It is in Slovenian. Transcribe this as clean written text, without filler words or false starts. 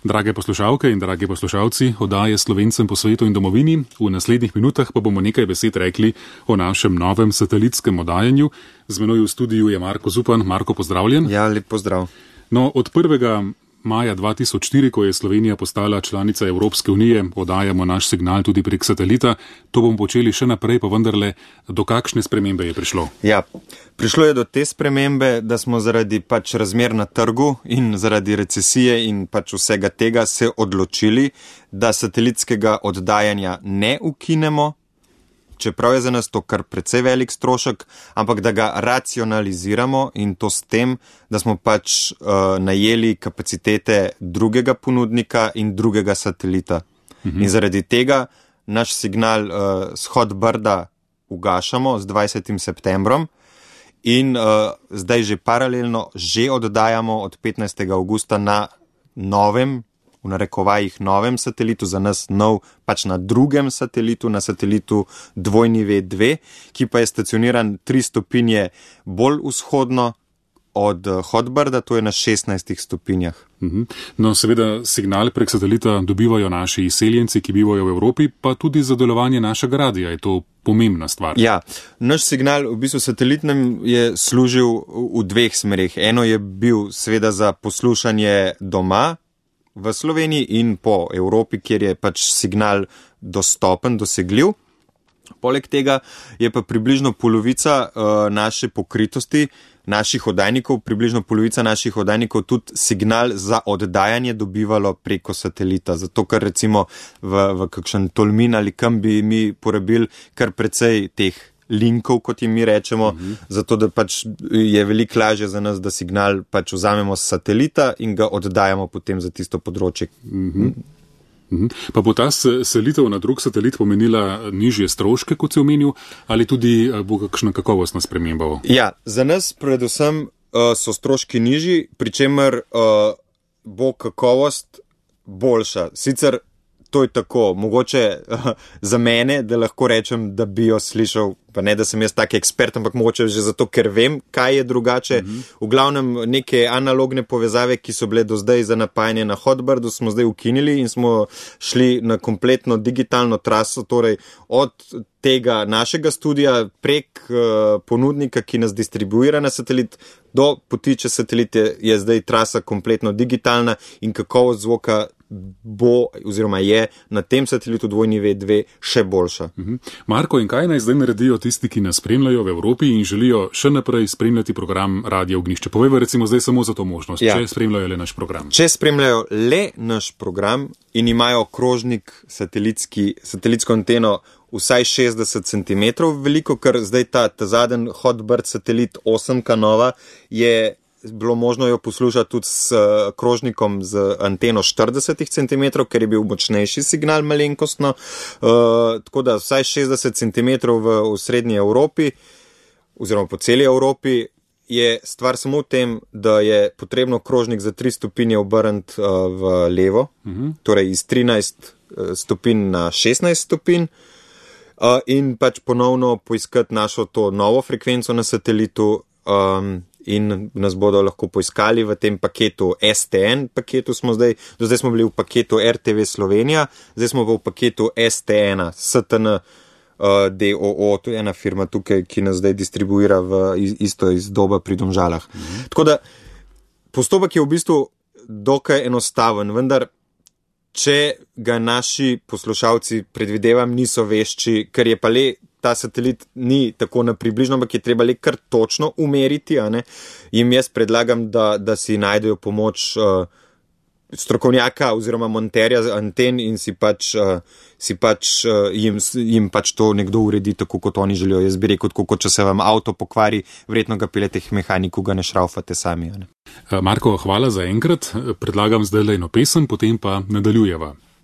Drage poslušalke in dragi poslušalci oddaje Slovencem po svetu in domovini, v naslednjih minutah pa bomo nekaj besed rekli o našem novem satelitskem oddajanju. Z menoj v studiu je Marko Zupan. Marko, pozdravljen. Ja, lep pozdrav. No, od 1. maja 2004, ko je Slovenija postala članica Evropske unije, oddajamo naš signal tudi prek satelita. To bomo počeli še naprej, pa vendarle, do kakšne spremembe je prišlo? Ja, prišlo je do te spremembe, da smo zaradi razmer na trgu in zaradi recesije in vsega tega se odločili, da satelitskega oddajanja ne ukinemo, čeprav je za nas to kar precej velik strošek, ampak da ga racionaliziramo in to s tem, da smo najeli kapacitete drugega ponudnika in drugega satelita. In zaradi tega naš signal shod Brda ugašamo z 20. septembrom in zdaj že paralelno oddajamo od 15. avgusta na novem, v narekovajih novem satelitu, za nas nov, na drugem satelitu, na satelitu 2V2, ki pa je stacioniran 3 stopinje bolj vzhodno od Hotbrda, to je na 16 stopinjah. No, seveda signal prek satelita dobivajo naši izseljenci, ki bivajo v Evropi, pa tudi za delovanje našega radia je to pomembna stvar. Ja, naš signal v bistvu satelitnem je služil v 2 smerih. Eno je bil seveda za poslušanje doma v Sloveniji in po Evropi, kjer je signal dostopen, dosegljiv. Poleg tega je pa približno polovica naše pokritosti, naših oddajnikov, približno polovica naših oddajnikov tudi signal za oddajanje dobivalo preko satelita. Zato, ker recimo v kakšen Tolmin ali kam bi mi porabili kar precej teh linkov, kot jim mi rečemo, zato da je veliko lažje za nas, da signal vzamemo s satelita in ga oddajamo potem za tisto področje. Pa bo ta selitev na drug satelit pomenila nižje stroške, kot si omenil, ali tudi bo kakšna kakovostna sprememba? Ja, za nas predvsem so stroški nižji, pri čemer bo kakovost boljša. Sicer to je tako, mogoče za mene, da lahko rečem, da bi jo slišal, pa ne, da sem jaz tak ekspert, ampak mogoče že zato, ker vem, kaj je drugače. V glavnem neke analogne povezave, ki so bile do zdaj za napajanje na Hotbrdu, smo zdaj ukinili in smo šli na kompletno digitalno traso, torej od tega našega studia prek ponudnika, ki nas distribuira na satelit, do potiče satelite je zdaj trasa kompletno digitalna in kakovost zvoka bo oziroma je na tem satelitu 2V2 še boljša. Marko, in kaj naj zdaj naredijo tisti, ki nas spremljajo v Evropi in želijo še naprej spremljati program Radia Ognjišče? Povej recimo zdaj samo za to možnost, če spremljajo le naš program. Če spremljajo le naš program in imajo krožnik satelitsko anteno vsaj 60 cm veliko, ker zdaj ta zadnji Hotbird satelit 8K nova je bilo možno jo poslušati tudi s krožnikom z anteno 40 cm, ker je bil močnejši signal malenkostno, tako da vsaj 60 cm v srednji Evropi oziroma po celi Evropi je stvar samo v tem, da je potrebno krožnik za 3 stopinje obrniti v levo, torej iz 13 stopinj na 16 stopinj in ponovno poiskati našo to novo frekvenco na satelitu in nas bodo lahko poiskali v tem paketu STN paketu do zdaj smo bili v paketu RTV Slovenija, zdaj smo v paketu STN, STN DOO, to je ena firma tukaj, ki nas zdaj distribuira isto iz Doba pri Domžalah. Tako da postopek je v bistvu dokaj enostaven, vendar če ga naši poslušalci, predvidevam, niso vešči, ker je pa le ta satelit ni tako na približno, ampak je treba le kar točno umeriti, jim jaz predlagam, da si najdejo pomoč strokovnjaka oziroma monterja anten in jim to nekdo uredi tako, kot oni želijo. Jaz bi rekel, kot če se vam avto pokvari, verjetno ga peljete k mehaniku, ga ne šraufate sami. Marko, hvala za enkrat. Predlagam zdaj eno pesem, potem pa nadaljujeva.